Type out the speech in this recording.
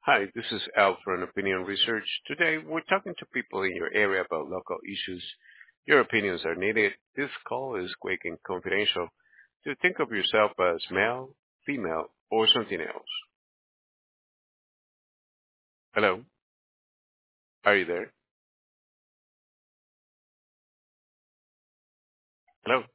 Hi, this is Al from Opinion Research. Today, we're talking to people in your area about local issues. Your opinions are needed. This call is quick and confidential. To think of yourself as male, female, or something else. Hello, are you there? Hello.